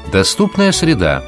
Доступная среда.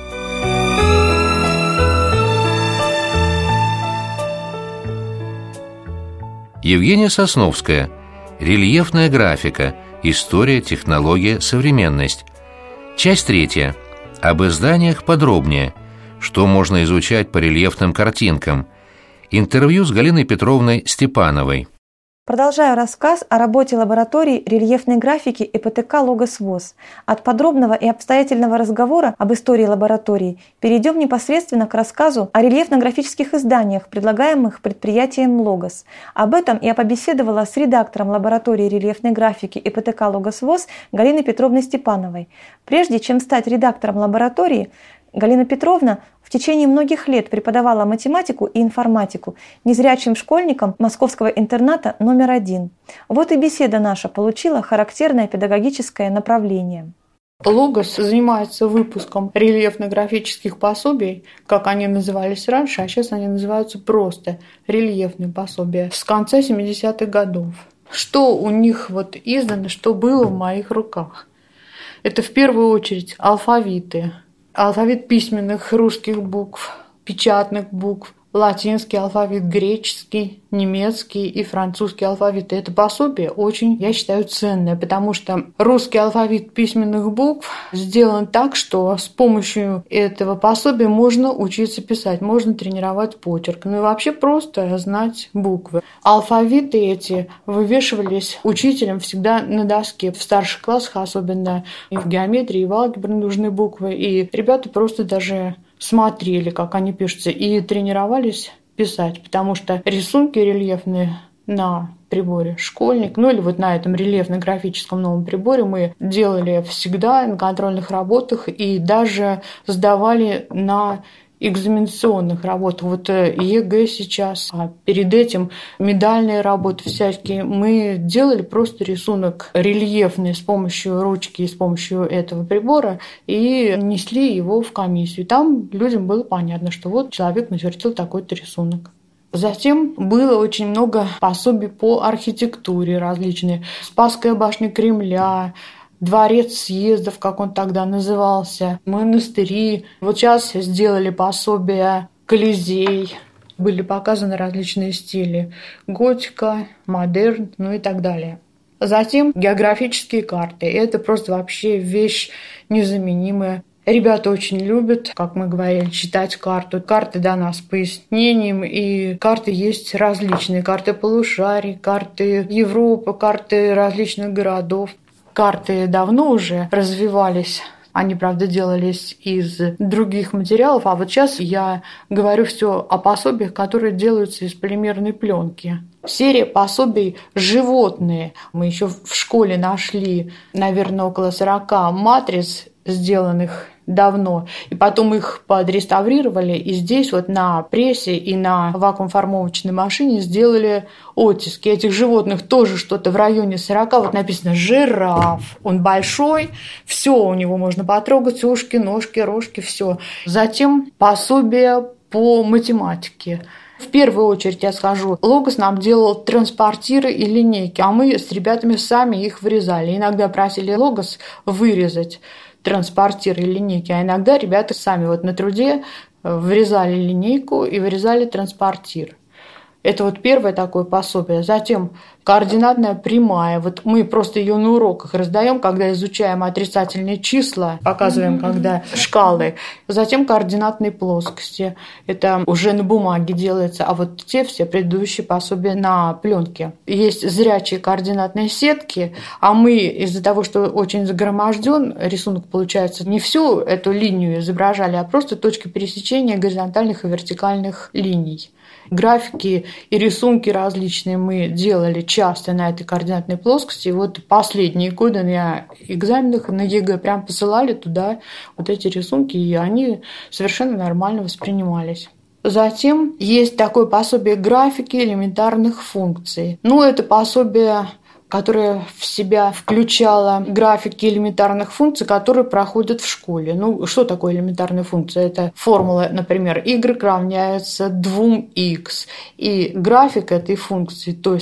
Евгения Сосновская. Рельефная графика. История, технология, современность. Часть 3. Об изданиях подробнее. Что можно изучать по рельефным картинкам. Интервью с Галиной Петровной Степановой. Продолжаю рассказ о работе лаборатории рельефной графики ИПТК «Логос ВОС». От подробного и обстоятельного разговора об истории лаборатории перейдем непосредственно к рассказу о рельефно-графических изданиях, предлагаемых предприятием «Логос». Об этом я побеседовала с редактором лаборатории рельефной графики ИПТК «Логос ВОС» Галиной Петровной Степановой. Прежде чем стать редактором лаборатории, Галина Петровна в течение многих лет преподавала математику и информатику незрячим школьникам московского интерната номер 1. Вот и беседа наша получила характерное педагогическое направление. Логос занимается выпуском рельефно-графических пособий, как они назывались раньше, а сейчас они называются просто рельефные пособия, с конца 70-х годов. Что у них издано, что было в моих руках? Это в первую очередь алфавиты. Алфавит письменных русских букв, печатных букв, латинский алфавит, греческий, немецкий и французский алфавиты. Это пособие очень, я считаю, ценное, потому что русский алфавит письменных букв сделан так, что с помощью этого пособия можно учиться писать, можно тренировать почерк, ну и вообще просто знать буквы. Алфавиты эти вывешивались учителем всегда на доске. В старших классах особенно и в геометрии, и в алгебре нужны буквы, и ребята просто даже смотрели, как они пишутся, и тренировались писать, потому что рисунки рельефные на приборе «Школьник», или на этом рельефно-графическом новом приборе мы делали всегда на контрольных работах и даже сдавали на экзаменационных работах. ЕГЭ сейчас, а перед этим медальные работы всякие. Мы делали просто рисунок рельефный с помощью ручки и с помощью этого прибора и несли его в комиссию. Там людям было понятно, что человек начертил такой-то рисунок. Затем было очень много пособий по архитектуре различные. Спасская башня Кремля, Дворец съездов, как он тогда назывался, монастыри. Сейчас сделали пособие Колизей. Были показаны различные стили. Готика, модерн, и так далее. Затем географические карты. Это просто вообще вещь незаменимая. Ребята очень любят, как мы говорили, читать карту. Карты даны с пояснением, и карты есть различные. Карты полушарий, карты Европы, карты различных городов. Карты давно уже развивались. Они, правда, делались из других материалов. А сейчас я говорю все о пособиях, которые делаются из полимерной пленки. Серия пособий «Животные». Мы еще в школе нашли, наверное, около 40 матриц, сделанных давно, и потом их подреставрировали, и здесь на прессе и на вакуумформовочной машине сделали оттиски этих животных, тоже что-то в районе 40, написано «жираф», он большой, все у него можно потрогать, ушки, ножки, рожки, все. Затем пособие по математике. В первую очередь я скажу, Логос нам делал транспортиры и линейки, а мы с ребятами сами их вырезали. Иногда просили Логос вырезать транспортиры и линейки, а иногда ребята сами на труде вырезали линейку и вырезали транспортир. Это первое такое пособие. Затем координатная прямая. Мы просто ее на уроках раздаем, когда изучаем отрицательные числа, показываем, когда шкалы. Затем координатные плоскости. Это уже на бумаге делается, а те все предыдущие пособия на пленке. Есть зрячие координатные сетки, а мы из-за того, что очень загроможден рисунок получается, не всю эту линию изображали, а просто точки пересечения горизонтальных и вертикальных линий. Графики и рисунки различные мы делали часто на этой координатной плоскости. Последние годы на экзаменах на ЕГЭ прям посылали туда эти рисунки, и они совершенно нормально воспринимались. Затем есть такое пособие графики элементарных функций. Это пособие, которая в себя включала графики элементарных функций, которые проходят в школе. Что такое элементарная функция? Это формула, например, y равняется 2x. И график этой функции, то есть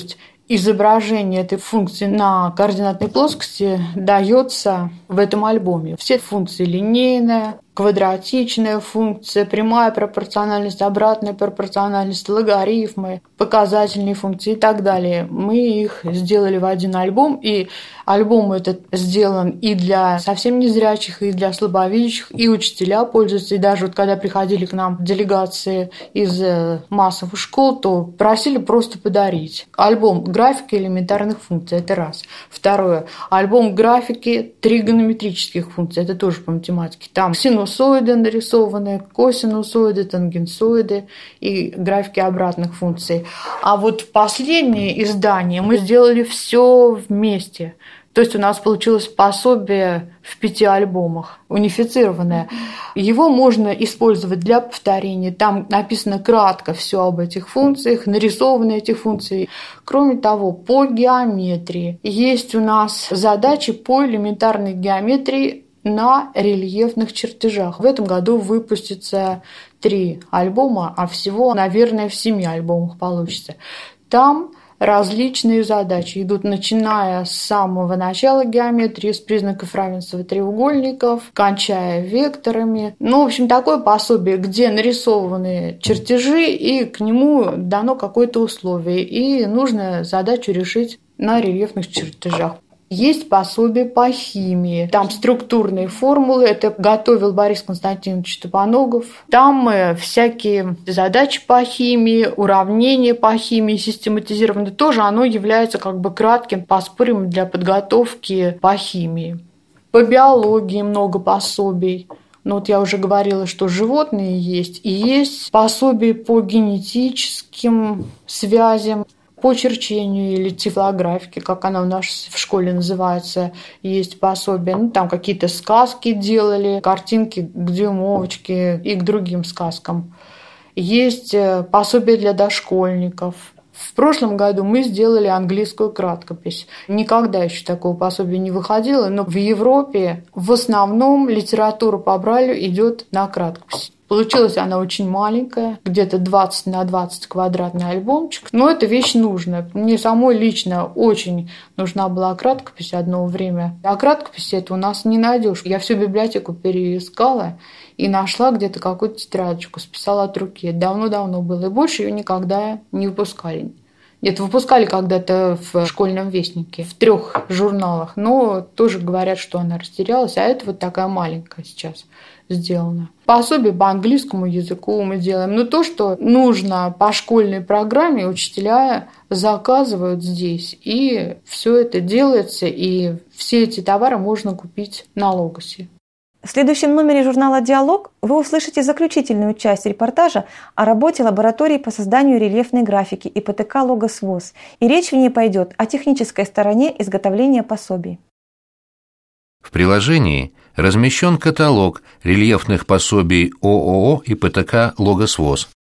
изображение этой функции на координатной плоскости дается в этом альбоме. Все функции: линейная, квадратичная функция, прямая пропорциональность, обратная пропорциональность, логарифмы, показательные функции и так далее. Мы их сделали в один альбом, и альбом этот сделан и для совсем незрячих, и для слабовидящих, и учителя пользуются. И даже вот когда приходили к нам делегации из массовых школ, то просили просто подарить. Альбом графики элементарных функций – это раз. Второе. Альбом графики тригонометрических функций – это тоже по математике. Там синусоиды нарисованы, косинусоиды, тангенсоиды и графики обратных функций. А вот в последнее издание мы сделали все вместе. То есть у нас получилось пособие в 5 альбомах, унифицированное. Его можно использовать для повторения. Там написано кратко все об этих функциях, нарисованы эти функции. Кроме того, по геометрии есть у нас задачи по элементарной геометрии на рельефных чертежах. В этом году выпустится 3 альбома, а всего, наверное, в 7 альбомах получится. Там различные задачи идут, начиная с самого начала геометрии, с признаков равенства треугольников, кончая векторами. Ну, в общем, такое пособие, где нарисованы чертежи, и к нему дано какое-то условие, и нужно задачу решить на рельефных чертежах. Есть пособие по химии. Там структурные формулы. Это готовил Борис Константинович Топоногов. Там всякие задачи по химии, уравнения по химии систематизированы. Тоже оно является как бы кратким поспорьем для подготовки по химии. По биологии много пособий. Ну, вот я уже говорила, что животные есть. И есть пособие по генетическим связям, по черчению или тифлографике, как она у нас в школе называется, есть пособие. Ну, там какие-то сказки делали, картинки к дюймовочке и к другим сказкам. Есть пособие для дошкольников. В прошлом году мы сделали английскую краткопись. Никогда еще такого пособия не выходило, но в Европе в основном литература по Брайлю идет на краткопись. Получилась она очень маленькая, где-то 20 на 20 квадратный альбомчик. Но эта вещь нужная. Мне самой лично очень нужна была краткопись одно время. А краткопись это у нас не найдешь. Я всю библиотеку переискала и нашла где-то какую-то тетрадочку, списала от руки. Давно-давно было. И больше ее никогда не выпускали. Нет, выпускали когда-то в школьном вестнике, в 3 журналах, но тоже говорят, что она растерялась, а это вот такая маленькая сейчас сделана. Пособие по английскому языку мы делаем. Но то, что нужно по школьной программе, учителя заказывают здесь. И все это делается, и все эти товары можно купить на Логосе. В следующем номере журнала «Диалог» вы услышите заключительную часть репортажа о работе лаборатории по созданию рельефной графики ИПТК «Логос ВОС». И речь в ней пойдет о технической стороне изготовления пособий. В приложении размещен каталог рельефных пособий ООО ИПТК «Логос ВОС».